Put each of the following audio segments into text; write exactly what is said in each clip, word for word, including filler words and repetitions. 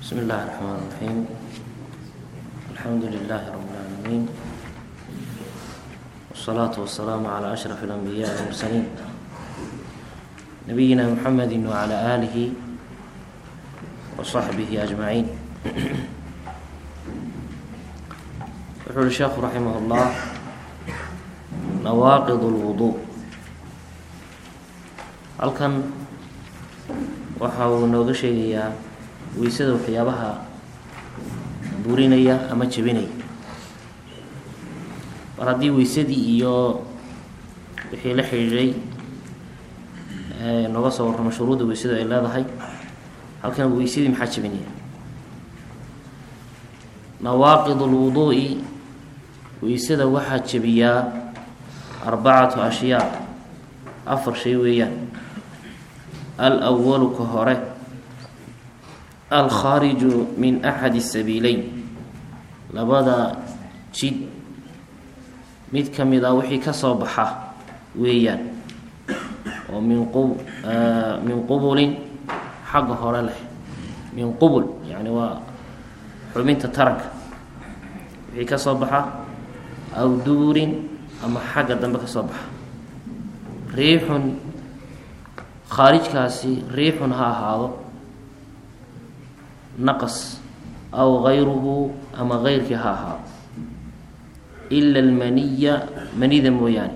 بسم الله الرحمن الرحيم الحمد لله رب العالمين والصلاة والسلام على أشرف الأنبياء والمرسلين نبينا محمد وعلى آله وصحبه أجمعين. يقول الشيخ رحمه الله نواقض الوضوء. halkan waxa uu nooga sheegayaa weysada waxyaabaha burinaya ama jebinaya. mar haddii weysadii iyo wixii la xidhiidhay nooga soo warramo shuruudda weysada ay leedahay, halkan weysadii maxaa jebinaya? nawaaqid alwuduu'i, weysada waxaa jebiyaa arbacatu ashyaa, afar shay weeyaan. alأwalu ka hore alkhaariju min axadi sabiileyn, labada jid mid ka mid a wixii ka soo baxa weeyaan, oo min qub min qubulin xagga hore leh. min qubul yani waa xubinta taranka wixii ka soo baxa, aw duurin ama xagga dambe ka soo baxa. riixun, khaarijkaasi riixun ha ahaado, naqas aw gayruhu ama gayrkii ha ahaado, ila almaniya, manida mooyaane.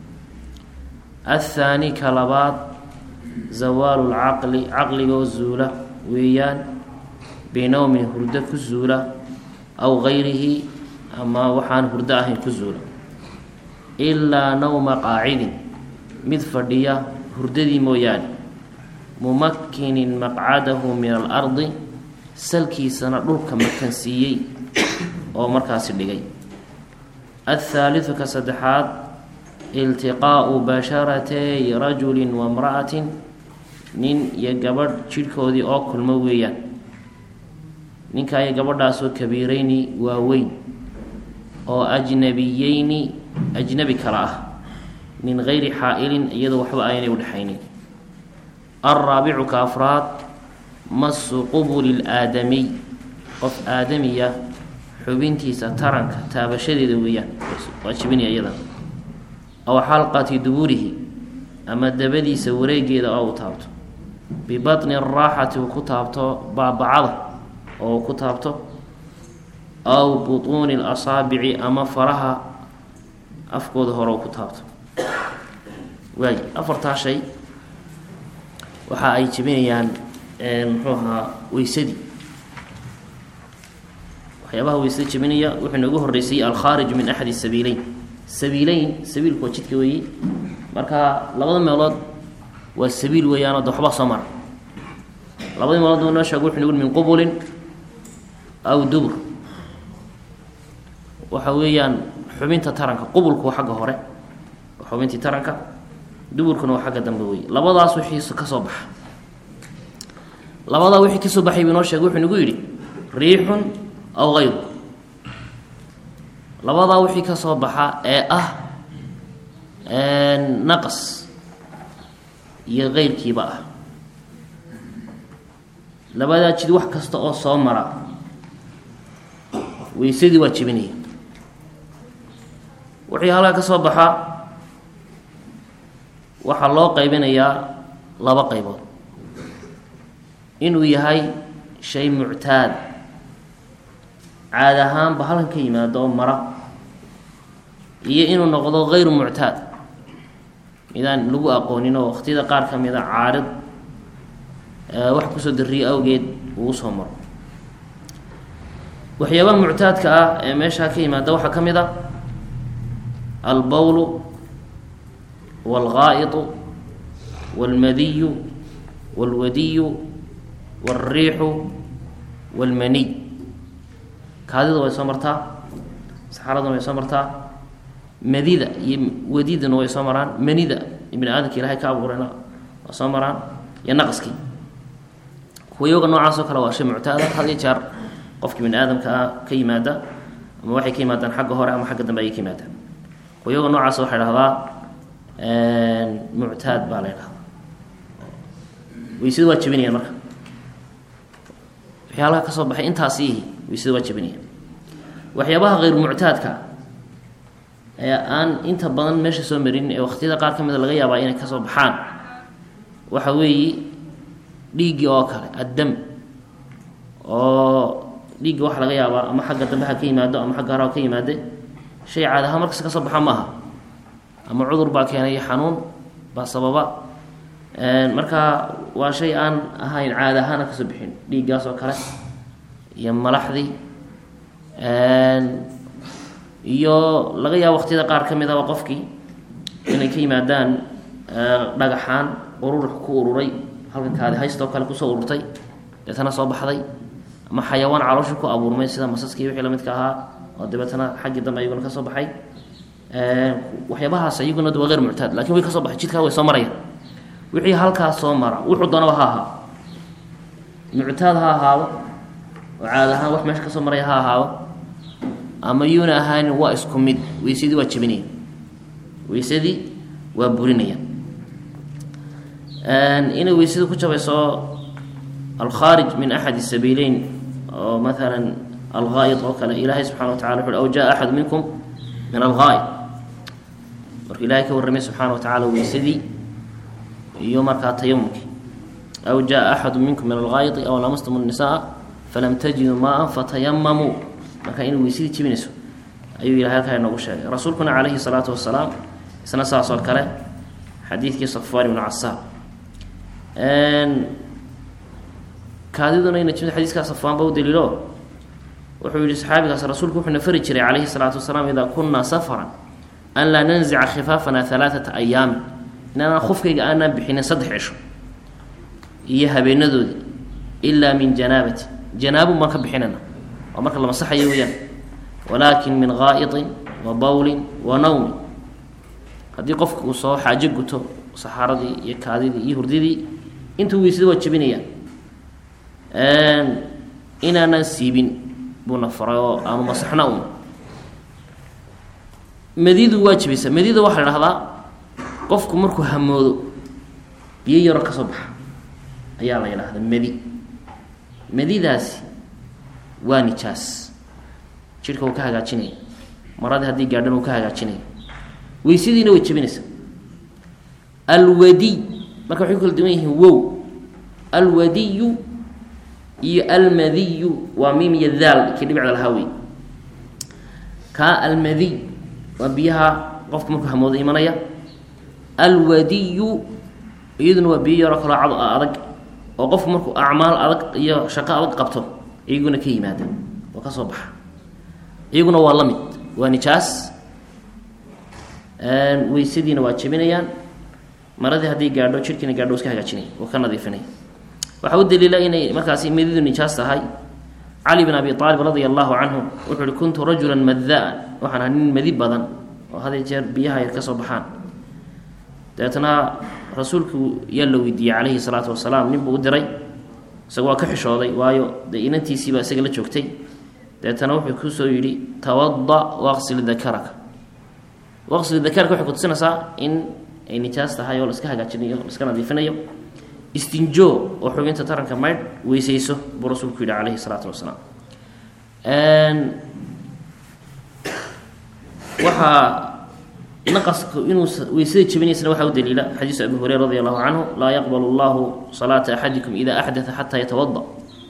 athaani ka labaad zawaalu lcaqli, caqligoo zuula weeyaan, binowmin hurdo ku zuula, aw gayrihi ama waxaan hurdo ahayn ku zuula. ilaa nawma qaacidin, mid fadhiya hurdadii mooyaane, mumakinin maqcadahu min alardi, salkiisana dhulka makansiiyey oo markaasi dhigay. athaalidu ka saddexaad iltiqaa'u basharatay rajulin wa mra'atin, nin iyo gabadh jidhkoodii oo kulmo weeyaan. ninkaa iyo gabadhaasoo kabiirayni waaweyn, oo ajnabiyeyni ajnabi kala ah, min gayri xaa'ilin iyadoo waxba aynay udhexaynin. alraabicu ka afraad masu qubuli laadamiy, qof aadamiya xubintiisa taranka taabashadeeda weeyaan, waa jibinaya iyada. aw xalqati duburihi, ama dabadiisa wareegeeda oo u taabto. bibatni araaxati uu ku taabto baabacada oo uu ku taabto. aw butuuni lasaabici, ama faraha afkooda hore uu ku taabto. waay afartaa shay waxa ay jebinayaan muxuu ahaa weysadii. waxyaabaha weysada jebinaya wuxuu noogu horreysay alkhaarij min axadi sabiileyn. sabiileyn, sabiilku waa jidka weeye, marka labada meelood waa sabiil weeyaanoo de waxba soo mara. labadii meelood uu noo sheego wuxuu nagu min qubulin aw dubur, waxa weeyaan xubinta taranka. qubulku waa xagga hore, waa xubintii taranka, duburkuna waa xagga dambe wey. labadaas wixii ka soo baxa, labadaa wixii kasoo baxay buu inoo sheegay, wuxuu nagu yidhi riixun aw gayru. labadaa wixii ka soo baxa ee ah naqas iyo keyrkiiba ah, labadaa jid wax kasta oo soo mara weysadii waa jebinaya. wixii halkaa ka soo baxa waxaa loo qaybinayaa laba qaybood: inuu yahay shay muctaad, caad ahaanba halkan ka yimaado oo mara, iyo inuu noqdo gayru muctaad, midaan lagu aqoonin oo waqtiyada qaar ka mida caarid wax kusoo darriye awgeed uu usoo maro. waxyaabaha muctaadka ah ee meeshaa ka yimaada waxaa ka mid a albowlu wاlgaa'iطu wاlmadiyu wاlwadiyu wاlriixu wاlmaniy. kaadida way soo martaa, saxaraduna way soo martaa, madida iyo wadiduna way soo maraan, manida ibni aadamka ilaahay ka abuurayna waa soo maraan, iyo naqaskii. kuwayoga noocaas oo kale waa shay muctaada, had iyo jeer qofka bini aadamka ah ka yimaada, ama waxay ka yimaadaan xagga hore ama xagga dambe ayay ka yimaadaan. kuwayoga noocaas waxay dhahdaa muctaad baa la ydhahdaa. weysada waa jebinayaan marka waxyaalaha ka soo baxay intaasi weysada waa jabinaya waxyaabaha غayr muctaadka ayaa aan inta badan meesha soo marin ee waqtiyada qaar ka mid laga yaabaa inay ka soo baxaan waxa weeye dhiigii oo kale addam oo dhiigii waxa laga yaabaa ama xagga dambe ha ka yimaado ama xagga hore ha ka yimaade shay caadi ahaan markas ka soo baxa maaha ama cudur baa keenaya xanuun baa sababa marka waa shay aan ahayn caadi ahaan ka soo bixin dhiiggaas oo kale iyo malaxdii iyo laga yaabo waqtiyada qaar ka mid ah qofkii inay ka yimaadaan dhagaxaan urur ku ururay halka kaadi haysto kale ku soo ururtay deetana soo baxday ama xayawaan caloosha ku abuurmay sida masaskii wixii la midka ahaa oo deetana xaggi dambe ayaguna ka soo baxay ee waxyaabahaas ayaguna waa غير muctaad laakiin way ka soo baxay jidka way soo marayaan wixii halkaas soo mara wuxuu doonaba ha ahaa muctaad ha ahaado oo caadi ahaan wax meesha ka soo maray ha ahaado ama yuuna ahaan waa isku mid weysadii waa jabinaya weysadii waa burinaya inay weysada ku jabayso alkhaarij min axad sabiileyn oo maalan alghaa'id oo kale ilaahay subxana wa tacala wuxuu aw jaa axad minkum min alghaa'id marka ilaahay ka warramay subxaana wa tacaala weysadii iyo markaa tayamumkii aw jaa axadu minkum min alghaa'idi aw lamastum الnisaa falam tajiduu maa'an fatayamamuu marka inay weysadii jabinayso ayuu ilahay halkaa inoogu sheegay rasuulkuna calayhi salaatu wasalaam isna saas oo kale xadiidkii safwaan ibnu casaab kaadiduna ina jimid xadiiska safwaan ba u daliilo wuxuu yihi saxaabigaas rasuulku wuxuu na fari jiray calayhi salaatu wasalaam idaa kunaa safaran an laa nanzica khifaafana alaaata ayaami inaanaan khufkayga aanaan bixinin saddex cisho iyo habeenadoodii ilaa min janaabati janaabun baan ka bixinana waa marka la masaxayo weyaan walaakin min ghaa'idin wa bawlin wa nawmin haddii qofku uu soo xaajo guto saxaaradii iyo kaadidii iyo hurdidii intuu weysada waa jabinayaan inaanan siibin buuna faray oo aanu masaxna un madidu waa jabaysa madida waxaa la dhahdaa qofku markuu hamoodo biyo yaro ka soo baxa ayaa la yidhaahdaa madi madidaasi waa nijaas jidhka uu ka hagaajinaya maradii haddii gaadhan uu ka hagaajinaya weysadiina way jabinaysa alwadiy marka waxay ku kala duwan yihiin wow alwadiyu iyo almadiyu waa miim iyo daal kii dhibicda lahaa wey kaa almadiy waa biyaha qofku markuu hamoodo imanaya alwadiyu iyaduna waa biyo yaroo kaloo cad adag oo qofku markuu acmaal adag iyo shaqo adag qabto iyaguna ka yimaada oo ka soo baxa iyaguna waa la mid waa nijaas weysadiina waa jabinayaan maradii haddii gaadho jidhkiina gaadho iska hagaajinaya oo ka nadiifinaya waxaa u daliila inay markaasi madidu nijaas tahay cali bin abi aalib radia allahu canhu wuxuu uhi kuntu rajulan madaan waxaan ahaa nin madi badan oo had jeer biyaha yar ka soo baxaan dabeetna rasuulku yaa la weydiiyey calayhi salaatu wasalaam nin buu u diray isaga waa ka xishooday waayo dee inantiisiibaa isaga la joogtay dabeetana wuxuu kusoo yidhi tawada waqsil dakaraka waqsil dakaraka waxay kutusinaysaa in ay nijaas tahay oo la iska hagaajinayo la iska nadiifinayo istinjoo oo xubinta taranka maydh weysayso buu rasuulku yidhi calayhi salaatu wasalaam waxaa naqasku inuu weysada jabinaysana waxaa u daliila xadiisu abi hureyra radi allahu canhu laa yaqbalu allahu salaata axadikum ida axdaa xataa yatawada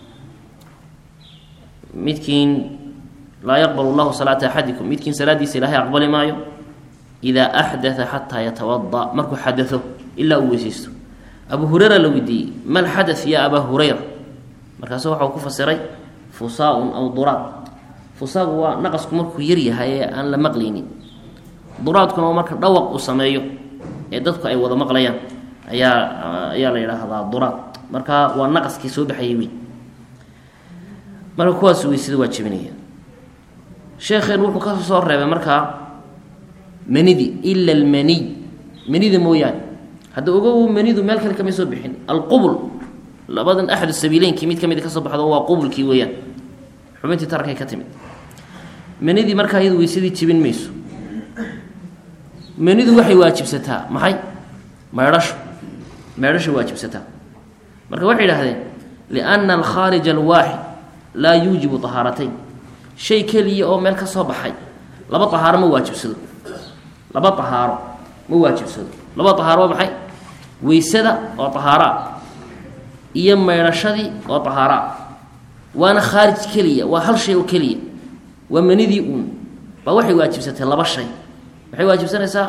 midkiin laa yaqbalu llahu salaata axadikum midkiin salaadiisa ilaahay aqbali maayo idaa axdaa xataa yatawada markuu xadao ilaa uu weysaysto abu hureyra la weydiiyey ma lxada ya abaa hureyra markaasu waxau ku fasiray fusaaun aw duraad fusaagu waa naqasku markuu yaryahay ee aan la maqlaynin duraadkuna waa marka dhawaq uu sameeyo ee dadku ay wada maqlayaan ayaa ayaa la yidhaahdaa duraad marka waa naqaskii soo baxayay wey marka kuwaas weysada waa jebinaya sheekheen wuxuu ka soo reebay markaa manidi ila almaniy manida mooyaane hadda ogow manidu meel kale kama soo bixin alqubul labadan axad sabiileynkii mid kamid ka soo baxdo waa qubulkii weeyaan xubintii tarankay ka timid manidii markaa iyadu weysadii jebin mayso manidu waxay waajibsataa maxay meedhasho meedhasho waajibsataa marka waxay idhahdeen lianna alkhaarij alwaaxid laa yuujibu طahaaratayn shay keliya oo meel ka soo baxay laba طahaaro ma waajibsado laba طahaaro ma waajibsado laba طahaaro waa maxay weysada oo طahaaraa iyo maydhashadii oo طahaaraa waana khaarij keliya waa hal shay oo keliya waa manidii uun baa waxay waajibsatay laba shay waxay waajibsanaysaa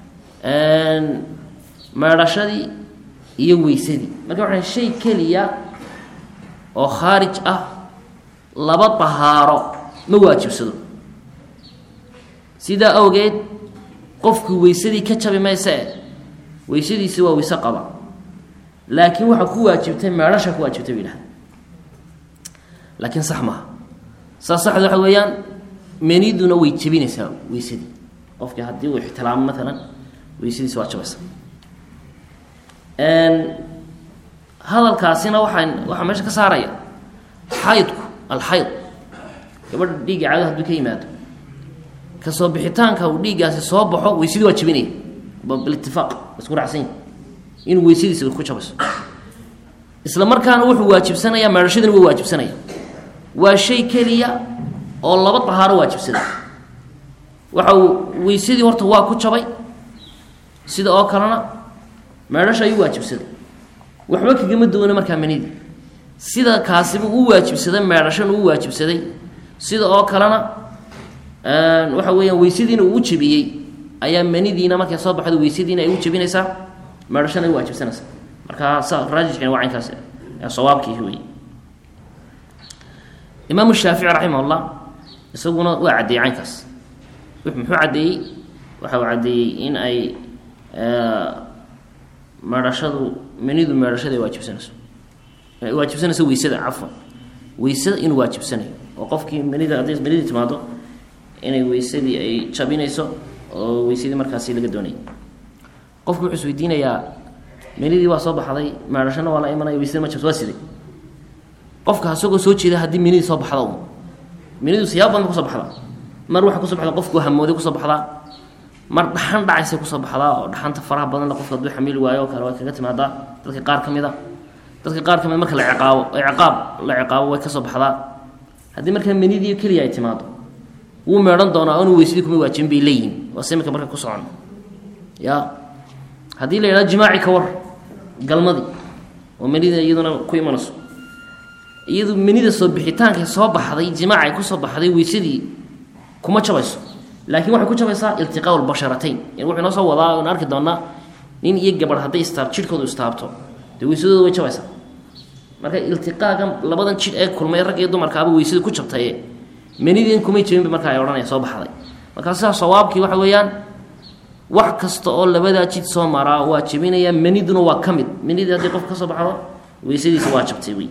maydhashadii iyo weysadii marka waxaa shay keliya oo khaarij ah laba طahaaro ma waajibsado sidaa awgeed qofku weysadii ka jabi mayse weysadiisi waa weyse qaba laakiin waxaa ku waajibtay meedhasha ku waajibtay ba yidhahda laakiin sax maaha saa saxda waxa weeyaan meniduna way jebinaysaa weysadii qofkii haddii uu ixtilaamo maalan weysadiisi waa jabaysa hadalkaasina waxaa waxaa meesha ka saaraya xaydku alxayd gabadha dhiigga caado hadduu ka yimaado kasoo bixitaanka uu dhiiggaasi soo baxo weysadii waa jebinaya bilitifaaq isku raacsan yahi inuu weysadiisa ku jabayso isla markaana wuxuu waajibsanayaa meedhashadina waa waajibsanaya waa shay keliya oo laba طahaaro waajibsada waxa uu weysadii horta waa ku jabay sida oo kalena meedhasha ayuu waajibsaday waxba kagama duwana markaa manidii sida kaasiba uu waajibsaday meedhashana uu waajibsaday sida oo kalena waxa weeyaan weysadiina uu jebiyey ayaa manidiina markay soo baxdo weysadiina ay u jebinaysaa meedhashana ay waajibsanaysaa markaa sa raajixina waa caynkaas sawaabkii wey imaamu shaafici raximah llah isaguna waa caddeeyey caynkaas muxuu caddeeyey waxa uu caddeeyey in ay meedhashadu manidu meedhashada ay waajibsanayso waajibsanayso weysada cafwan weysada inuu waajibsanayo oo qofkii manida hadday manidii timaado inay weysadii ay jabinayso oo weysadii markaasi laga doonayay qofku wuxuu isweydiinayaa manidii waa soo baxday meedhashana waa la imanaya weysada ma jabto waa siday qofka asagoo soo jeeda haddii manidii soo baxda un manidu siyaab badan ba kusoo baxdaa mar waxaa kusoo baxda qofku hamooday kusoo baxdaa mar dhaxan dhacaysay kusoo baxdaa oo dhaxanta faraha badanle qofka hadduu xamiili waayo oo kale way kaga timaadaa dadka qaar ka mid a dadka qaar ka mid marka la ciqaabo ciqaab la ciqaabo way kasoo baxdaa haddii markaa manidii keliya ay timaado wuu meedhan doonaa inuu weysadii kuma waajibin bay leeyihin waa simika marka ku socon ya haddii la yidhahdo jimaaci ka war galmadii oo manida iyaduna ku imanayso iyadu manida soo bixitaankay soo baxday jimaacay kusoo baxday weysadii kuma jabayso laakiin waxay ku jabaysaa iltiqaa lbasharatayn wuxuu inoo soo wadaa n arki doonaa nin iyo gabadh hadday istaab jidhkoodu istaabto dee weysadooda way jabaysaa marka iltiqaagan labadan jidh ee kulmay rag iyo dumarkaaba weysada ku jabtaye manidiin kumay jabinba markaa ay odhanaya soo baxday markaa sidaas sawaabkii waxa weeyaan wax kasta oo labadaa jid soo maraa waa jebinaya maniduna waa ka mid manidii haddii qof ka soo baxdo weysadiisa waa jabtay wey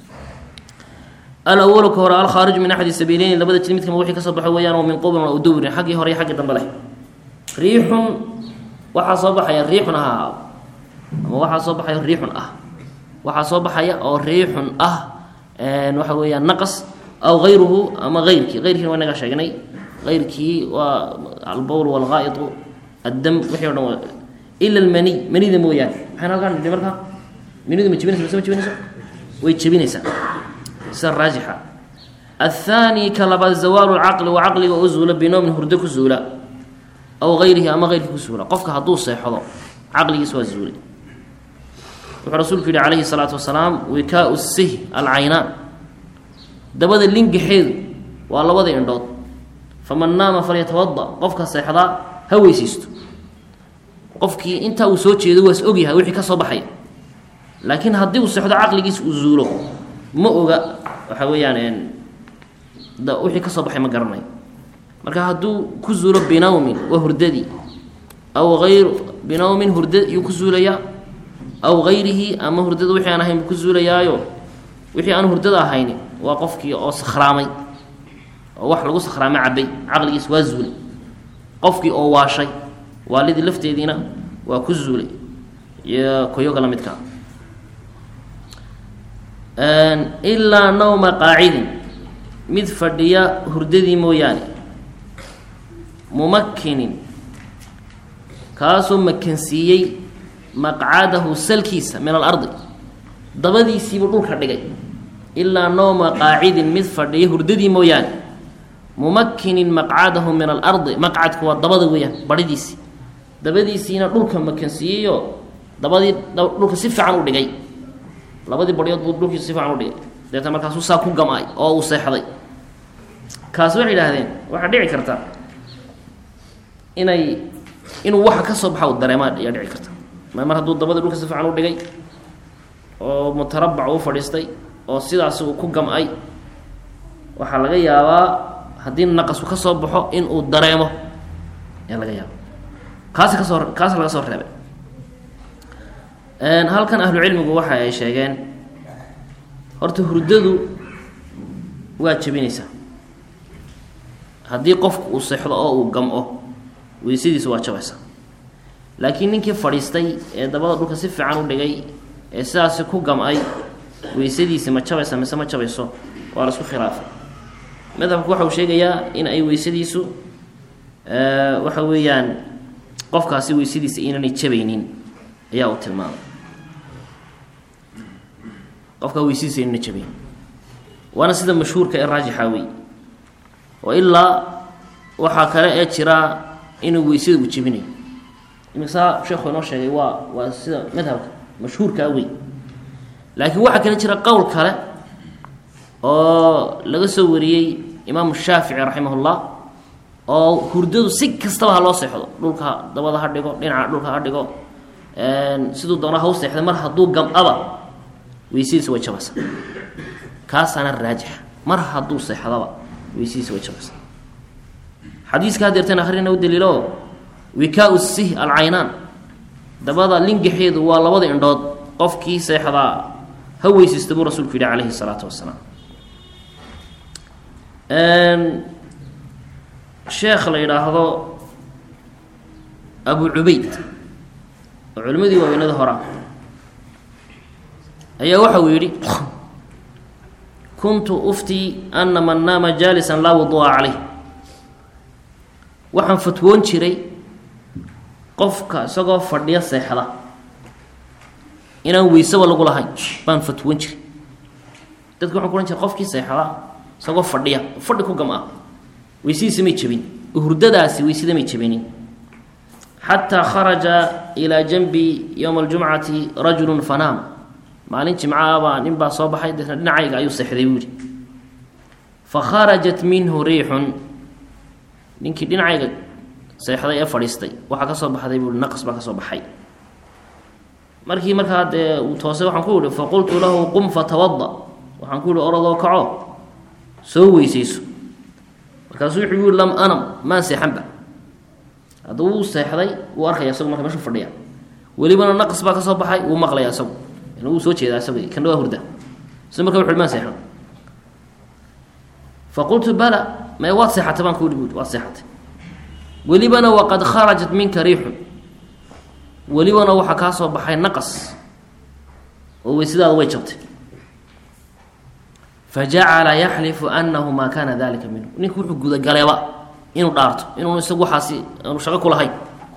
alawlu ka hore alkhaariju min axadi sabiileyni labada jid mid kama wixii kasoo baxo weeyaan oo min qubrin aw dubrin xaggii hore iyo xaggii dambe leh riixun waxaa soo baxaya riixun ahaa ama waxaa soo baxaya riixun ah waxaa soo baxaya oo riixun ah waxa weeyaan naqas aw hayruhu ama hayrkii hayrkiina waa inaga sheegnay hayrkii waa albowl walghaa'itu addam wixii o dhan ila almaniy manida mooyaane maxaan halkaan nidhi markaa manidu ma jebinaysa mase ma jebinayso way jebinaysaa sida raajixa athaani ka labaad zawaalu lcaqli waa caqliga oo zuula binoomin hurdo ku zuula aw hayrihi ama hayrkii ku zuula qofka hadduu seexdo caqligiis waa zuulay wuxuu rasuulku yihi calayhi salaatu wasalaam wikaau sih alcaynaan dabada lingaxeedu waa labada indhood faman naama falyatawada qofka seexdaa ha weysaysto qofkii intaa uu soo jeedo waas ogyahay wixii ka soo baxaya laakiin haddii uu seexdo caqligiis uu zuulo ma oga waxa weeyaan wixii ka soo baxay ma garanayo marka hadduu ku zuulo binawmin waa hurdadii aw ayr binawmin hurda yuu ku zuulayaa aw hayrihi ama hurdada wixii aan ahayn buu ku zuulayaayo wixii aan hurdada ahayni waa qofkii oo sakhraamay oo wax lagu sakhraamay cabay caqligiis waa zuulay qofkii oo waashay waalidii lafteediina waa ku zuulay iyo koyoga la midkaa ilaa nawma qaacidin mid fadhiya hurdadii mooyaane mumakinin kaasoo makansiiyey maqcadahu salkiisa min alardi dabadiisiibuu dhulka dhigay ilaa nooma qaacidin mid fadhiya hurdadii mooyaane mumakkinin maqcadahu min alardi maqcadku waa dabada weeyaan baridiisii dabadiisiina dhulka makansiiyeyo dabadii dhulka si fiican u dhigay labadii baryood buu dhulkii si fiican u dhigay deetna markaasuu saa ku gamay oo uu seexday kaas waxay yidhaahdeen waxaa dhici karta inay inuu waxa ka soo baxa u dareema ayaa dhici karta mar hadduu dabadii dhulka si fiican u dhigay oo mutarabbac u fadhiistay oo sidaas uu ku gamay waxaa laga yaabaa haddii naqasku ka soo baxo in uu dareemo ayaa laga yaaba kaasi kasoo kaas laga soo reebay halkan ahlu cilmigu waxa ay sheegeen horta hurdadu waa jebinaysaa haddii qofku uu seexdo oo uu gam-o weysadiisa waa jabaysaa laakiin ninkii fadhiistay ee dabada dhulka si fiican u dhigay ee sidaasi ku gam-ay weysadiisi ma jabaysa mise ma jabayso waa la isku khilaafay madhabku waxa uu sheegayaa in ay weysadiisu waxa weeyaan qofkaasi weysadiisa inaanay jabaynin ayaa uu tilmaamay qofkaa weysadiisa inana jabayn waana sida mashhuurka ee raajixa wey oo ilaa waxaa kale ee jiraa inuu weysada uu jebinayo imiksaa sheekhu inoo sheegay waa waa sida madhabka mashhuurkaa wey laakiin waxaa kale jira qowl kale oo laga soo wariyey imaamu shaafici raximah ullah oo hurdadu si kastaba ha loo seexdo dhulka dabada ha dhigo dhinaca dhulka ha dhigo siduu doona ha u seexday mar hadduu gam-aba weysadiisa way jabaysaa kaasaana raajixa mar hadduu seexdaba weysadiisa way jabaysaa xadiiska hadeertan akhrina u daliilo wikaa-u sih alcaynaan dabada lingaxeedu waa labada indhood qofkii seexdaa ha weysaysta buu rasuulku yidhi calayhi salaatu wasalaam sheekh la yidhaahdo abu cubayd oo culimadii waaweynada hora ayaa waxa uu yidhi kuntu uftii ana man naama jaalisan laa wuduu'a caleyh waxaan fatwoon jiray qofka isagoo fadhiya seexda inaan weysaba lagu lahayn baan fatwoon jiray dadka waxaan ku ohan jiray qofkii seexda isagoo fadhiya fadhi ku gam-a weysadiisa may jebin hurdadaasi weysada may jebinin xataa kharaja ilaa janbi yowma aljumcati rajulu fanaam maalin jimcaabaa nin baa soo baxay deetna dhinacayga ayuu seexday buu yihi fakharajat minhu riixun ninkii dhinacayga seexday ee fadhiistay waxaa ka soo baxday buu naqas baa ka soo baxay markii markaa dee uu toosay waxaan ku yihi faqultu lahu qum fatawada waxaan ku yihi orodoo kaco soo weysayso markaasuu wuxuu yii lam anam maan seexanba hadduu wuu seexday wuu arkaya isagu marka meeshu fadhiya welibana naqas baa ka soo baxay wuu maqlaya isagu in wuu soo jeedaa isagu kan waa hurda isla marka wuxu maan seexan faqultu bala may waad seexatay baan ku yihi buui waad seexatay welibana waqad kharajat minka riixun welibana waxaa kaa soo baxay naqas oo weysadaada way jabtay fajacala yaxlifu anahu maa kana dalika minhu ninku wuxuu gudagaleeba inuu dhaarto inuun isagu waxaasi aanu shaqo ku lahayn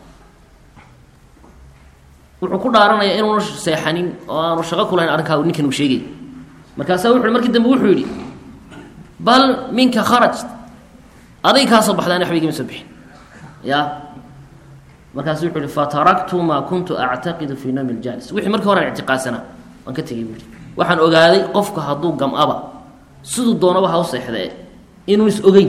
wuxuu ku dhaaranaya inuuna seexanin oo aanu shaqo ku lahayn arrinkaa ninkan uu sheegay markaasaa wuxu markii dambe wuxuu yidhi bal minka kharaj aday kaa soo baxdaan waxba igama soo bixin ya markaasu wuxuu yihi fataraktu maa kuntu actaqidu fii nawmi ljaalis wixii markii horean ictiqaadsanaa waan ka tegay buu yihi waxaan ogaaday qofka hadduu gam-aba siduu doonaba ha u seexdee inuu is ogeyn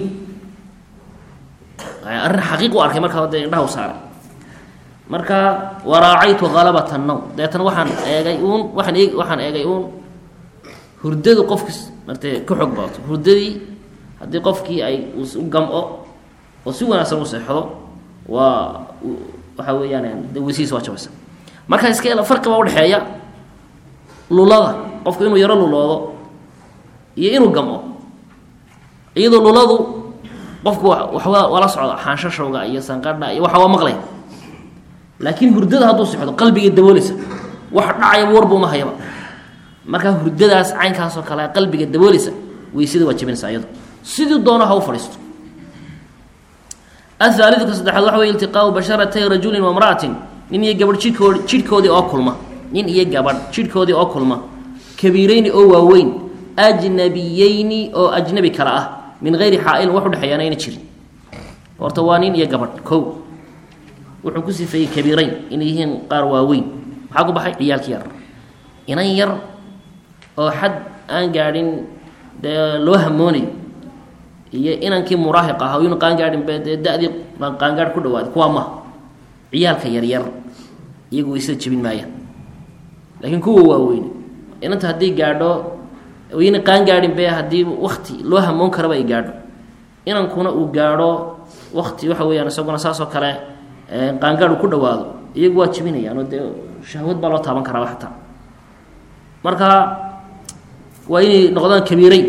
arrin xaqiiq u arkay markaa dee indhaha u saaray marka waraacaytu halabat annawm deetana waxaan eegay uun waaan eeg waxaan eegay uun hurdadu qofkis martee ka xoog badato hurdadii haddii qofkii ay u gam-o oo si wanaagsan u seexdo waa waxa weeyaan de weysihiisa waa jabaysa marka iska el farqi baa udhexeeya lulada qofku inuu yaro luloodo iyo inuu gam-o iyadoo luladu qofku waxba waa la socda xaanshashowga iyo sanqadha iyo waxa waa maqlaya laakiin hurdada hadduu socdo qalbiga dabooleysa wax dhacayaba warba uma hayaba markaa hurdadaas caynkaasoo kale qalbiga dabooleysa weysada waa jabinaysa iyado sidii doono ha u fadhiisto ahaalidu ka saddexaad waxa wey iltiqaau basharatay rajulin wamra'atin nin iyo gabadh jidhkood jidhkoodii oo kulma nin iyo gabadh jidhkoodii oo kulma kabiireyni oo waaweyn ajnabiyeyni oo ajnabi kala ah min gayri xaa'ilin wax u dhexeeyaana ayna jirin horta waa nin iyo gabadh kow wuxuu ku sifeeyey kabiirayn inay yihiin qaar waaweyn maxaa ku baxay ciyaalka yar inan yar oo xad aan gaadhin dee loo hamoonayo iyo inankii muraahiq ah oyun qaangaadhin be dee da-dii qaangaadh ku dhawaaday kuwaa maha ciyaalka yaryar iyagu waysada jebin maayaan laakiin kuwa waaweyn inanta haddii gaadho oyna qaangaadhin be haddii wakti loo hamoon karaba ay gaadho inankuna uu gaadho wakti waxa weeyaan isaguna saas oo kale qaangaadh uu ku dhawaado iyagu waa jebinayaan oo dee shahwad baa loo taaban karaaba xataa marka waa inay noqdaan kabiirayn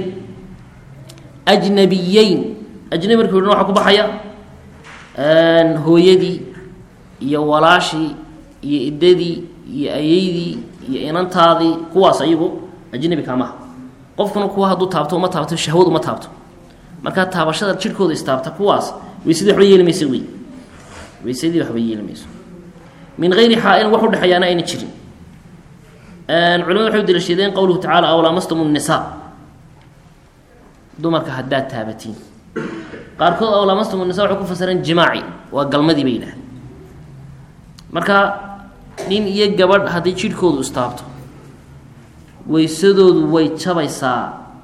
ajnabiyeyn ajnabi markii odhan waxaa ku baxaya hooyadii iyo walaashii iyo idadii iyo ayeydii iyo inantaadii kuwaas ayagu ajnabi kaamaha qofkuna kuwa hadduu taabto uma taabto shahwad uma taabto markaa taabashada jirhkooda istaabta kuwaas waysadii waxba yeeli mayso wey waysadii waxba yeeli mayso min gayri xaa'ilin wax u dhexeeyaana ayna jirin culimadu waxay u daliishadeen qowluhu tacaala aw laamastum nnisaa dumarka haddaad taabatiin qaarkood aw laamastum nnisaa waxay ku fasireen jimaaci waa galmadii bay yidhahdeen marka nin iyo gabadh haddii jidhkoodu istaabto waysadoodu way jabaysaa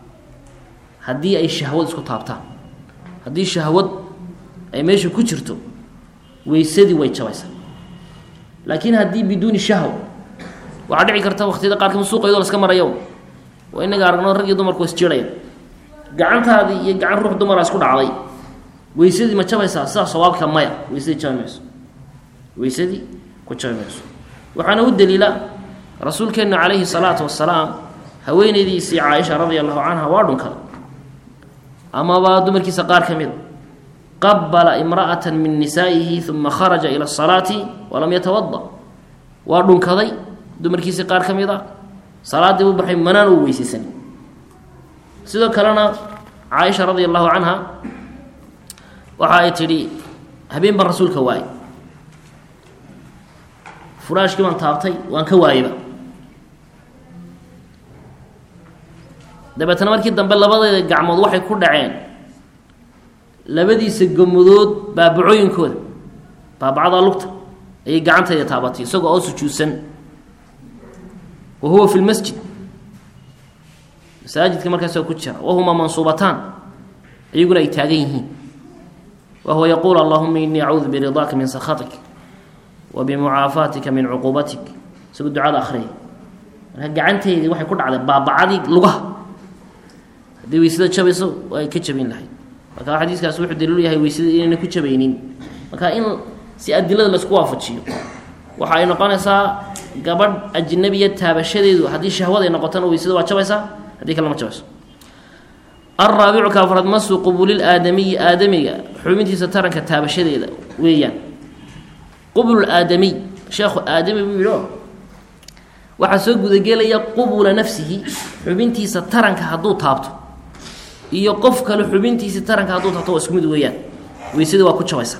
haddii ay shahwad isku taabtaan haddii shahwad ay meesha ku jirto waysadii way jabaysaa laakiin haddii biduuni shahw waxaa dhici karta waktiyada qaarkii suuqaydoo laska marayo waa inaga aragno rag iyo dumarku isjiraya gacantaadii iyo gacan ruux dumara isku dhacday waysadii ma jabaysaa sidaa sawaabka maya waysadii jabi mayso waysadii ku jabi mayso waxaana u daliila rasuulkeenna calayhi salaatu wasalaam haweenaydiisii caaisha radia allahu canha waa dhunkaday amaba dumarkiisa qaar ka mida qabala imra'ata min nisaa'ihi uma kharaja ila asalaati walam yatawada waa dhunkaday dumarkiisii qaar ka mid a salaaddii u baxay manaan uu weysaysan sidoo kalena caaisha radia allahu canha waxa ay tidhi habeen baan rasuulka waayey furaashkii baan taabtay waan ka waayeyba dabeetana markii dambe labadeeda gacmood waxay ku dhaceen labadiisa gomadood baabacooyinkooda baabacada lugta ayay gacantayda taabatay isagoo oo sujuudsan wa huwa fi lmasjid masaajidka markaasoo ku jira wahumaa mansuubataan iyaguna ay taagan yihiin wa huwa yaquul allahuma inii acuudu biridaaka min sakhatik wa bimucaafaatika min cuquubatik isagoo ducada akhriyay marka gacanteydii waxay ku dhacday baabacadii lugaha haddii weysada jabayso ay ka jabin lahayd marka xadiiskaas wuxuu daliilu yahay weysada inayna ku jabaynin marka in si adilada laisku waafajiyo waxa ay noqonaysaa gabadh ajnabiya taabashadeedu haddii shahwad ay noqotona weysada waa jabaysaa haddii kale ma jabayso alraabicu ka afraad masu qubulil-aadamiyi aadamiga xubintiisa taranka taabashadeeda weeyaan qubululaadamiy sheekhu aadami buu yidhi o waxaa soo gudagelaya qubula nafsihi xubintiisa taranka hadduu taabto iyo qof kale xubintiisa taranka hadduu taabto waa isku mid weeyaan weysadii waa ku jabaysaa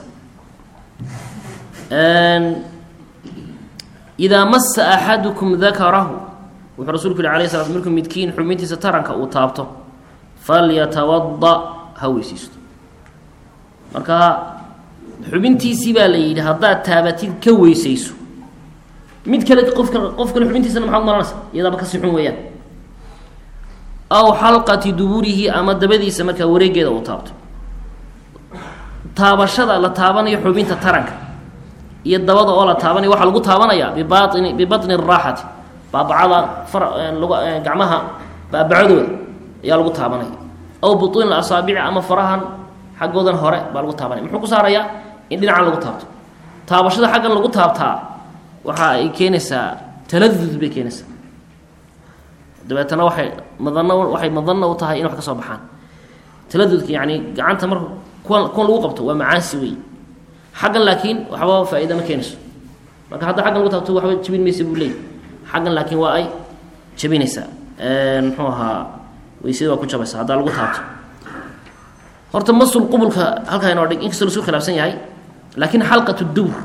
idaa masa axadukum dakarahu wuxuu rasuulku yihi alayh sala markuu midkiin xubintiisa taranka uu taabto falyatawada ha weysaysto marka xubintiisii baa la yidhi haddaad taabatid ka weysayso mid kale qofka qof kale xubintiisana maxaad maranaysa iyadaaba kasii xun weeyaan aw xalqati duburihi ama dabadiisa markaa wareegeeda uu taabto taabashada la taabanayo xubinta taranka iyo dabada oo la taabanaya waxaa lagu taabanayaa bibaini bibatni araaxati baabacada far gacmaha baabacadooda ayaa lagu taabanaya aw butuuni asaabici ama farahan xaggoodan hore baa lagu taabanaya muxuu ku saarayaa in dhinacan lagu taabto taabashada xaggan lagu taabtaa waxa ay keenaysaa taladud bay keenaysaa dabeetana waxay madano waxay madano u tahay in wax ka soo baxaan taladudka yacni gacanta marka kuwan kuwan lagu qabto waa macaansi wey xaggan laakiin waxba faa-iida ma keenayso marka hadda xaggan lagu taabto waxba jebin maysa buu leeyay xaggan laakiin waa ay jebinaysaa muxuu ahaa weysada waa ku jabaysaa haddaa lagu taabto horta masul qubulka halkaa inoo dhig inkastoo laisku khilaafsan yahay laakiin xalqatu dubur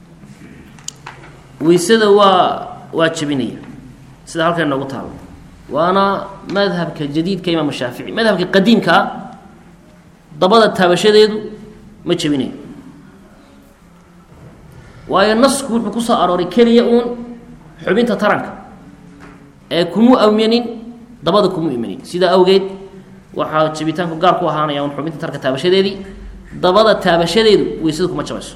weysada waa waa jebinaya sida halkaa inoogu taalo waana madhabka jadiidka imaam shaafici. madhabka qadiimka dabada taabashadeedu ma jebinayo, waayo nasku wuxuu ku soo arooray keliya uun xubinta taranka ee kumu aminin dabada kumu imanin. sidaa awgeed waxaa jebitaanku gaar ku ahaanaya un xubinta taranka taabashadeedii, dabada taabashadeedu weysada kuma jabayso.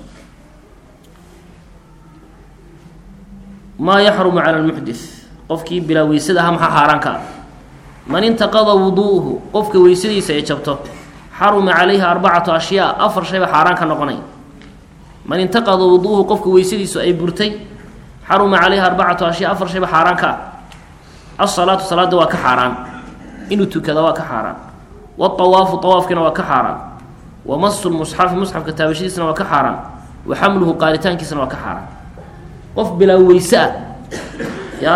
maa yaxrumu cala lmuxdith, qofkii bilaa weysada aha maxaa xaaraan ka ah? man intaqada wuduuhu, qofka weysadiisa ay jabto, xaruma calayhi arbacatu ashyaa, afar shayba xaaraan ka noqonay. man intaqada wuduuhu, qofka weysadiisu ay burtay, xaruma calayhi arbacatu ashyaa, afar shayba xaaraan ka ah. asalaatu, salaada waa ka xaaraan, inuu tukada waa ka xaaraan. waawaafu, awaafkina waa ka xaaraan. wamasu lmusxafi, musxafka taabashadiisana waa ka xaaraan. wa xamluhu, qaaritaankiisana waa ka xaaraan. qof bilaa weyse ah ya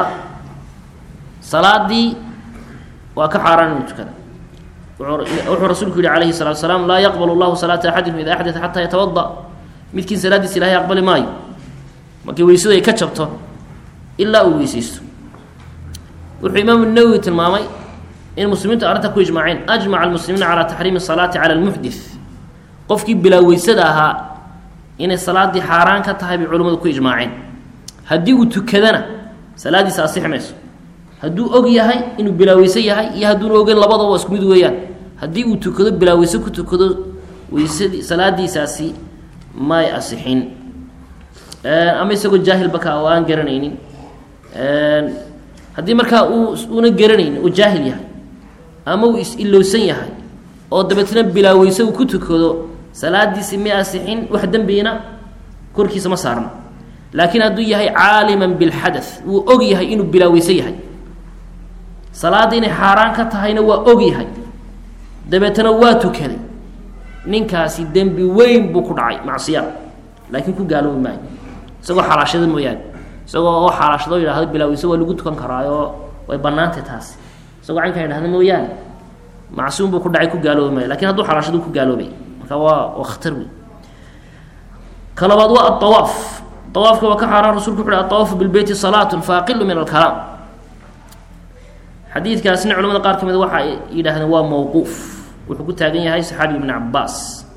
salaadii waa ka xaaraan inuu tukada. wuxuu rasuulku yihi calayhi salatu salaam laa yaqbalu llahu salaata axadikum ida axdaa xataa yatawada, midkiin salaadiisa ilahay aqbali maayo markii weysadu ay ka jabto ilaa uu weysaysto. wuxuu imaamu nawowi tilmaamay in muslimiintu arrinta ku ijmaaceen, ajmaca almuslimiina calaa taxriimi salaati cala almuxdith, qofkii bilaa weysada ahaa inay salaadii xaaraan ka tahay bay culimmadu ku ijmaaceen. haddii uu tukadana salaadiisa asixi mayso, hadduu og yahay inuu bilaaweyse yahay iyo hadduuna ogeyn labadaba waa isku mid weeyaan. haddii uu tukado bilaaweyse ku tukado weysadii salaadiisaasi may asixin, ama isagoo jaahilba ka oo aan garanaynin. haddii markaa uu una garanaynin uu jaahil yahay ama uu is-ilowsan yahay oo dabeetna bilaaweyse uu ku tukado salaadiisi may asixin, wax dembigina korkiisa ma saarna. laakiin hadduu yahay caaliman bilxadath, wuu og yahay inuu bilaaweyse yahay, salaadda inay xaaraan ka tahayna waa og yahay, dabeetana waa tukaday, ninkaasi dembi weyn buu ku dhacay macsiya, laakiin ku gaaloobi maayo isagoo xalaashada mooyaane. isagoo oo xalaashado yidhahdo bilaaweyse waa lagu tukan karaayoo way bannaantay taasi, isagoo caynkaa yidhahda mooyaane macsuum buu ku dhacay, ku gaaloobi maayo. lakin hadduu xalaashadu ku gaaloobay marka waa waa khatar wey. ka labaad waa aawaaf. awaafka waa ka xaaraan. rasulku wuxu uhi atawaafu bilbeyti salaatun faaqilu min alkalaam. xadiidkaasna culamada qaar ka mid waxa ay yidhahdeen waa mawquuf, wuxuu ku taagan yahay saxaabi ibn cabaas.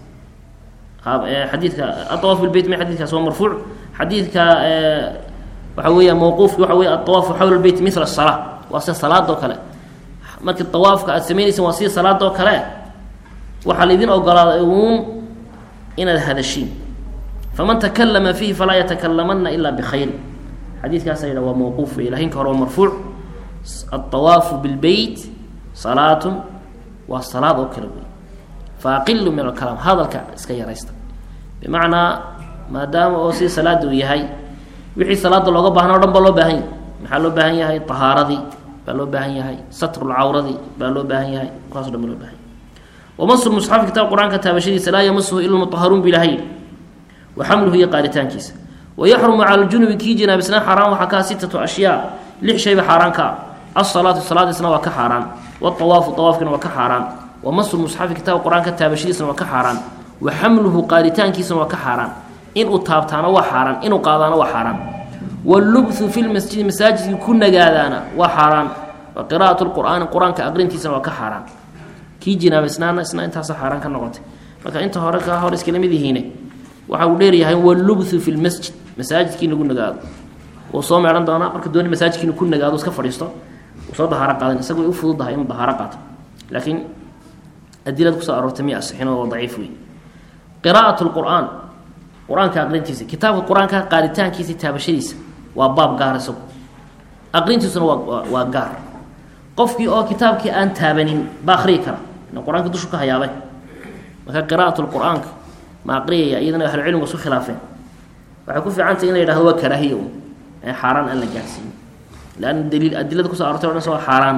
xadiidka atawaaf bilbeyt ma xadidkaas waa marfuuc. xadiidka waxa weeya mawquufki waxa weya atawaafu xawla lbeyt mila salaa, waa sida salaadoo kale. markii tawaafka aad sameynaysa waa sida salaadoo kale, waxaa laydin ogolaaday uun inaad hadashiin. faman takalama fiihi falaa yatakalamana ila bikhayr. xadiidkaasa yidha waa mawquuf wey, lakinka hore waa marfuuc. aawaafu bilbeyt salaatun waa salaad oo kale wey. faaqilu min alkalaam, hadalka iska yaraysta. bimacnaa maadaama oo si salaada uu yahay, wixii salaada looga baahna o dhan baa loo baahan yahay. maxaa loo baahan yahay? tahaaradii baa loo baahan yahay, satrulcawradii baa loo baahan yahay, kuwaas o dhan baa loo bahan yahay. wamasu musxafi, kitaab qur-aanka taabashadiisa, laa yamasuhu ila mutaharuun bilahay, wa xamluhu iyo qaaritaankiisa. wayaxrumu cala ljunubi, kii jinaabisnaa xaaraan waxaa kaa sitatu ashyaa, lix shayba xaaraan ka ah. asalaatu, salaadiisna waa ka xaaraan. waawaafu, awaafkina waa ka xaaraan. wamasu musxafi, kitaab qur-aanka taabashadiisna waa ka xaaraan. wa xamluhu, qaaritaankiisana waa ka xaaraan. inuu taabtaana waa xaaraan, inuu qaadaana waa xaaraan. wallubthu fi lmasjidi, masaajidkii ku nagaadaana waa xaaraan. wa qiraa'atu lqur'aani, qur-aanka aqrintiisana waa ka xaaraan. kii jinaabisnaana isna intaasa xaaraan ka noqotay. marka inta hore ka hor iskala mid yihiine waxa uu dheeryahay wallubthu fi lmasjid, masaajidkii lagu nagaado. wuu soo meehan doonaa marka dooni masaajidkii inuu ku nagaado iska fadhiisto, uu soo dahaaro qaadan. isaga way u fududahay inuu dahaaro qaato, laakiin adilad kusoo aroortay miy asixin oo daciif wey. qiraa'at lqur'aan, qur-aanka aqrintiisa, kitaabka qur-aanka qaaritaankiisa, taabashadiisa waa baab gaar isagu, aqrintiisuna waa waa gaar. qofkii oo kitaabkii aan taabanin ba akriyi kara, ina qur-aanka dushu ka hayaabay. marka qiraa'at lqur'aanka ma aqriyaya, iyadana ahlucilmigu isu khilaafeen. waxay ku fiicantay in la yidhahdo waa karaahiya un, ee xaaraan aan la gaarsiiyo. lanna daliil adilada kusoo arortay o dhan soo xaaraan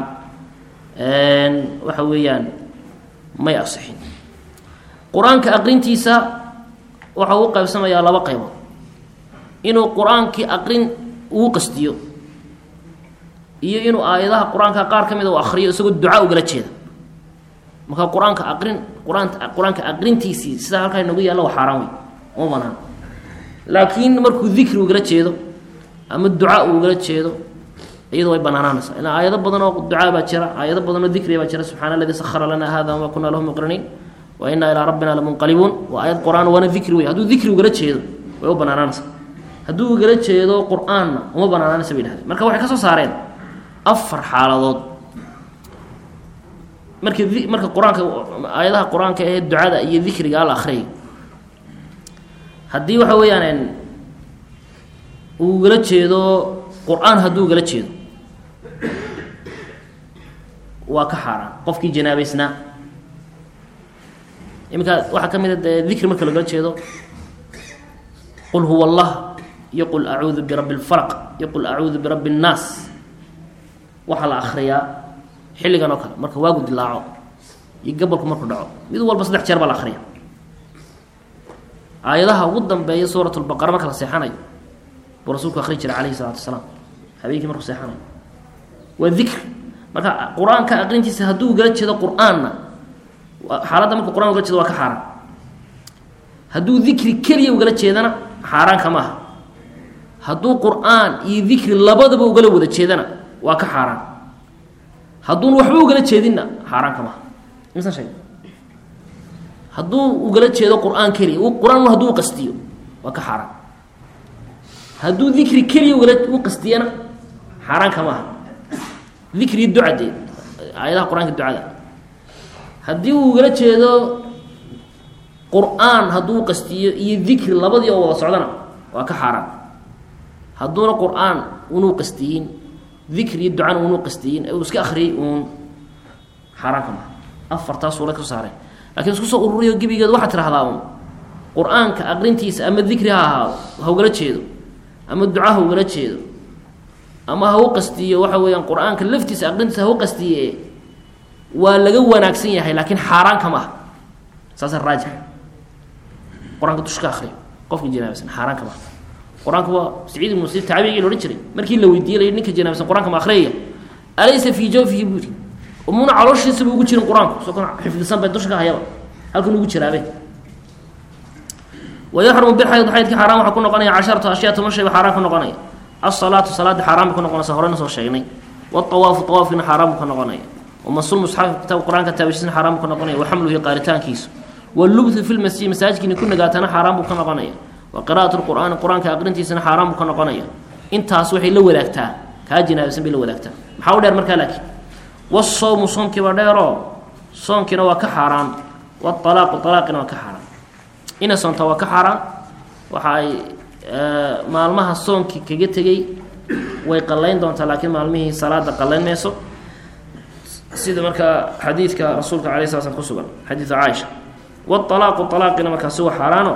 waxa weeyaan may asixin. qur-aanka aqrintiisa waxa uu qaybsamayaa laba qaybood. inuu qur-aankii aqrin uu qastiyo, iyo inuu aayadaha qur-aanka qaar ka mida u akriyo isagoo duca ugala jeeda. marka qur-aanka aqrin qur-aan qur-aanka aqrintiisii sidaa halkaa inagu yaalla waa xaaraan wey, uma banaan. laakiin markuu dikri ugala jeedo ama duca uu ugala jeedo iyadoo way banaanaanaysaa ilaa aayado badan oo ducaa baa jira aayado badan oo dikri baa jira subxaana alladii sakhara lana hada wama kunna lahu muqriniin wa inna ilaa rabbina lamunqalibuun waa aayad qur-aan waana dikri wey hadduu dikri ugala jeedo way u banaanaanaysaa hadduu ugala jeedo qur-aanna uma banaanaanaysa bay dhahdeen marka waxay ka soo saareen afar xaaladood marka marka qur-aanka aayadaha qur-aanka ee ducada iyo dikriga al akhriyay haddii waxa weeyaan uu ugala jeedo qur-aan hadduu ugala jeedo waa ka xaaraan qofkii janaabaysnaa iminka waxaa ka mid a dee dikri marka lagala jeedo qul huwa allah iyo qul acuudu birabbi اlfalaq iyo qul acuudu birabbi اnnaas waxaa la akriyaa xilligan oo kale marka waagu dilaaco iyo gabolku markuu dhaco mid walba saddex jeer baa la akriya aayadaha ugu dambeeya suurat lbaqara marka la seexanayo buu rasuulku akri jiray calayhi salaatu wasalaam habeenkii markuu seexanayo waa dikri marka qur-aanka aqrintiisa hadduu ugala jeedo qur-aanna xaaladda markuu qur-aan ugala jeedo waa ka xaaraan hadduu dikri keliya ugala jeedana xaaraanka ma aha hadduu qur-aan iyo dikri labadaba ugala wada jeedana waa ka xaaraan hadduuna waxba ugala jeedinna xaaraanka maaha imsan sheeg hadduu ugala jeedo qur-aan keliya qur-aan hadduu qastiyo waa ka xaaraan hadduu dikri keliya ugala u qastiyana xaaraanka maaha dikri ducade aayadaha qur-aanka ducada haddii uu ugala jeedo qur-aan hadduu qastiyo iyo dikri labadii oo wada socdana waa ka xaaraan hadduuna qur-aan unuu qastiyin dikri iyo ducana unuu qastiyin uu iska akriyay uun xaaraanka maaha afartaa suura ka soo saareen lakiin isku soo ururiyo gebigeed waxaad tirahdaa un qur-aanka aqrintiisa ama dikri ha ahaado ha ugala jeedo ama duca ha ugala jeedo ama ha u qastiyo waxa weeyaan qur-aanka laftiisa aqrintiisa ha u qastiye waa laga wanaagsan yahay laakiin xaaraanka ma aha saasa raajix qur-aanka dush ka akriyo qofka janaabaysan xaaraanka ma aha qur-aanka waa saciid ibnu musiib taabicigii la odhan jiray markii la weydiiyey la yidhi ninka janaabaysan qur-aanka ma akhriyaya alaysa fii jawfihi buu yidhi umuna calooshiisaba ugu jirin qur-aanku soo kan xifdisan bay dusha ka hayaba halkan ugu jiraabe wayaxrumu bilxayd xaydka xaaraan waxaa ku noqonaya casharatu ashyaa toban shay ba xaaraan ku noqonaya asalaatu salaada xaaraan bay ku noqonaysa horena soo sheegnay waawaafu awaafkina xaaraan buu ka noqonaya wamasul musxafi kitaab qur-aanka taabishiisna xaaraan buu ka noqonaya waxamluhi qaaritaankiisu walubthu fi lmasjid masaajidkiina ku nagaatana xaaraan buu ka noqonaya wa qira'atu lqur'aani qur-aanka aqrintiisana xaaraan buu ka noqonaya intaas waxay la wadaagtaa kaa jinaabaysan bay la wadaagtaa maxaa u dheer markaa laakiin wasawmu soomkiiba dheeroo soonkiina waa ka xaaraan waalaaqu alaaqina waa ka xaaraan ina soonta waa ka xaaraan waxa ay maalmaha soonkii kaga tegey way qallayn doontaa laakiin maalmihii salaada qallayn mayso sida markaa xadiidka rasuulka alay sla slam ku sugan xadiidu caaisha waalaaqu alaaqina markaasi waa xaaraano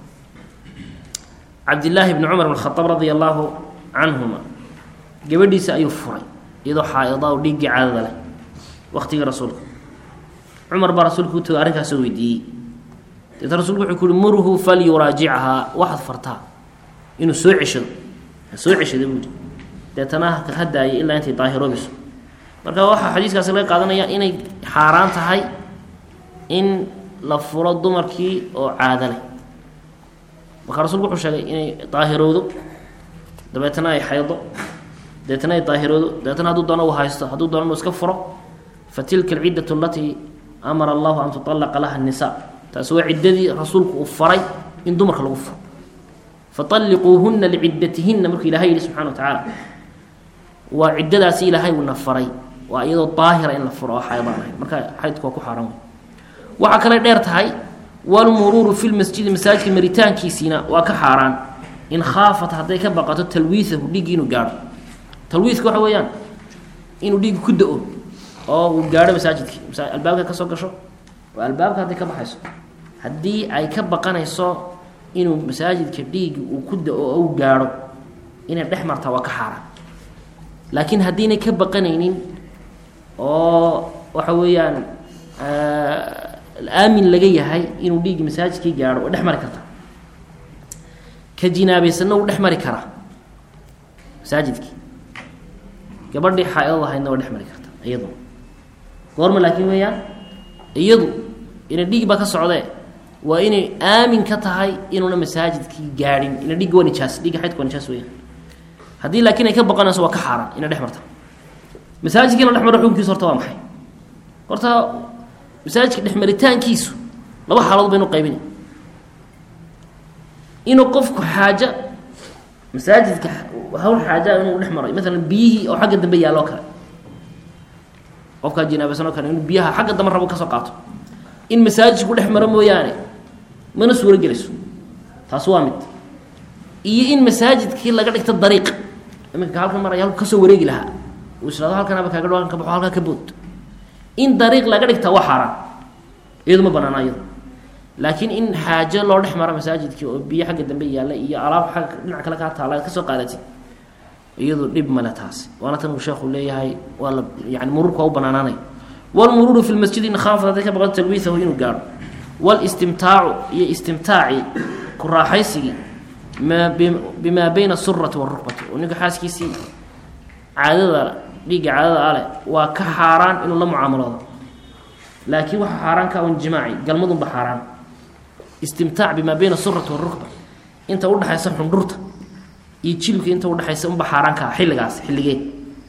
cabdillaahi bni cumar bn khadaab radia allaahu canhuma gabadhiisa ayuu furay iyadoo xaaida o dhiiggii caadada leh waktigii rasuulka cumar baa rasuulka u tagay arrinkaasoo weydiiyey deeta rasulku wuxuu ku uhi murhu falyuraajichaa waxaad fartaa inuu soo ceshado ha soo ceshada buuhi deetana ha daayay ilaa intay daahiroobayso marka waxaa xadiiskaasi laga qaadanaya inay xaaraan tahay in la furo dumarkii oo caado leh marka rasulku wuxuu sheegay inay daahirowdo dabeetana ay xaydo deetana ay daahiroodo deetana hadduu doono uu haysto hadduu doono inuu iska furo fa tilka alciddatu alatii amara allahu an tutalaqa laha annisaa taasi waa ciddadii rasuulku uu faray in dumarka lagu furo fatalliquuhunna liciddatihinna markuu ilahay yihi subxana wa tacaala waa ciddadaasi ilaahay uuna faray waa iyadoo daahira in la furo oo xaydaan ahay marka xaydku waa ku xaaran wey waxaa kale dheer tahay walmuruuru fi lmasjidi masaajidka maritaankiisiina waa ka xaaraan in khaafat hadday ka baqato talwiisahu dhiiggii inuu gaadho talwiiska waxa weeyaan inuu dhiiggu ku da-o oo uu gaadho masaajidkii albaabka ka soo gasho oo albaabka hadday ka baxayso haddii ay ka baqanayso inuu masaajidka dhiiggi uu ku da-o oo u gaadho inay dhex martaa waa ka xaaraan laakiin haddiinay ka baqanaynin oo waxa weeyaan aamin laga yahay inuu dhiiggi masaajidkii gaadho oo dhex mari karta ka jinaabaysanna uu dhex mari karaa masaajidkii gabadhii xaa-idada ahaydna waa dhex mari karta iyadu goorma laakiin weeyaan iyadu ina dhiig baa ka socdee waa inay aamin ka tahay inuuna masaajidkii gaadhin ina dhiigga waa nijaas dhiigga xaydka waa nijaas weyaan haddii laakiin ay ka baqanayso waa ka xaaraan inay dhex marta masaajidka in la dhex maro xukunkiisu horta waa maxay horta masaajidka dhex maritaankiisu laba xaaladood baynu qaybinay inuu qofku xaaja masaajidka hawl xaaja inuu dhex maray maalan biyihii oo xagga dambe yaaloo kale qofkaa jinaabaysanoo kale inuu biyaha xagga dambe rabo kasoo qaato in masaajidku dhex maro mooyaane mana suuro gelayso taas waa mid iyo in masaajidkii laga dhigto dariiq iminka halkan maraya halku kasoo wareegi lahaa uu islaado halkanaba kaaga dhawaan ka baxo halkaa ka bood in dariiq laga dhigta waa xaaraan iyadu ma banaana iyado laakiin in xaajo loo dhex maro masaajidkii oo biyo xagga dambe yaalla iyo alaab xagga dhinac kale kaa taala kasoo qaadatid iyadu dhib male taasi waana tan uu sheekhu leeyahay waa la yani muruurka waa u banaanaanay walmuruuru fi lmasjidi in khaafad hadday ka baqan talwiisahu inuu gaadho walistimtaacu iyo istimtaaci ku raaxaysigii ma bimaa bayna asurati waalrukbati oo ninka xaaskiisii caadada dhiigga caadada ale waa ka xaaraan inuu la mucaamaloodo laakiin waxa xaaraan ka un jimaaci galmadunba xaaraan istimtaac bimaa bayna asurati waalrukba inta udhexaysa xundhurta iyo jilibka inta udhexaysa unba xaaraan kaa xilligaas xilligeed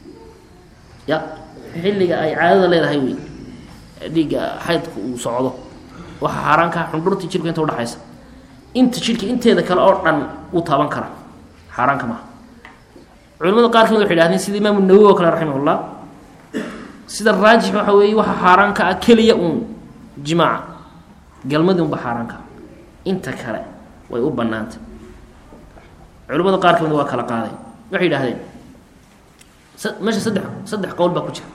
ya xilliga ay caadada leedahay wey dhiigga xaydka uu socdo waxa xaaraan kaa xundhurta iyo jilibka inta udhexaysa inta jidhka inteeda kale oo dhan uu taaban kara xaaraanka maaha culimada qaar kamid waxay idhahdeen sida imaamu nawowi oo kale raximahullah sida raajix waxa weeye waxa xaaraanka ah keliya uun jimaaca galmadii unba xaaraanka inta kale way u banaantay culimada qaar kamid waa kala qaaday waxay yidhahdeen meesha saddex saddex qowl baa ku jira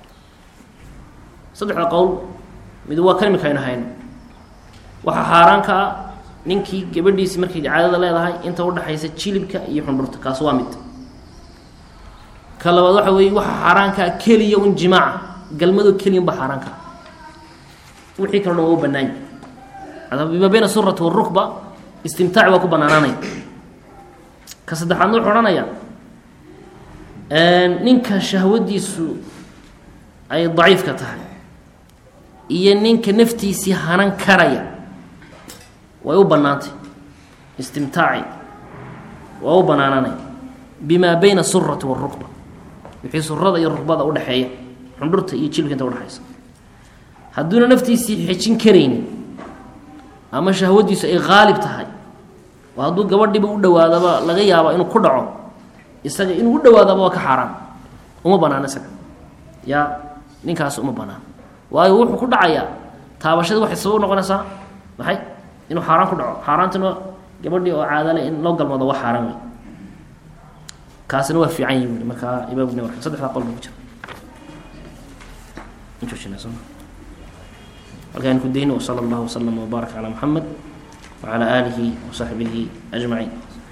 saddexda qowl mid waa kan imika aynu hayno waxa xaaraanka ah ninkii gabadhiisi markay caadada leedahay inta udhaxaysa jilibka iyo xundhurta kaas waa mid ka labaad waxa weeye waxa xaaraankaa keliya un jimaaca galmadoo keliya unba xaaraankaa wixii kalo dhan waa u banaanya adaba bimaa bayna asurati waalrukba istimtaac waa ku banaanaanaya ka saddexaadna wuxuu odhanayaa ninka shahwadiisu ay daciifka tahay iyo ninka naftiisii hanan karaya way u banaantay istimtaaci waa u banaananay bimaa bayna asurati waalrukba wixii surada iyo rukbada udhexeeya xundhurta iyo jilbka inta udhexaysa hadduuna naftiisii xejin karaynin ama shahwadiisu ay haalib tahay oo hadduu gabadhiiba u dhawaadaba laga yaaba inuu ku dhaco isaga inuu u dhawaadaba waa ka xaaraan uma banaano isaga yaa ninkaas uma banaano waayo wuxuu ku dhacayaa taabashadii waxay sabab noqonaysaa maxay inuu xaaraan ku dhaco xaaraantuna gabadhii oo caadale in loo galmado waa xaaraan wey kaasina waa fiican yihi ui markaa imaamna marka saddexdaa qol ba ku jira halkaan ku dayno wsala allahu waslama wbaarak calaa muxamed wacalaa aalihi wasaxbihi ajmaciin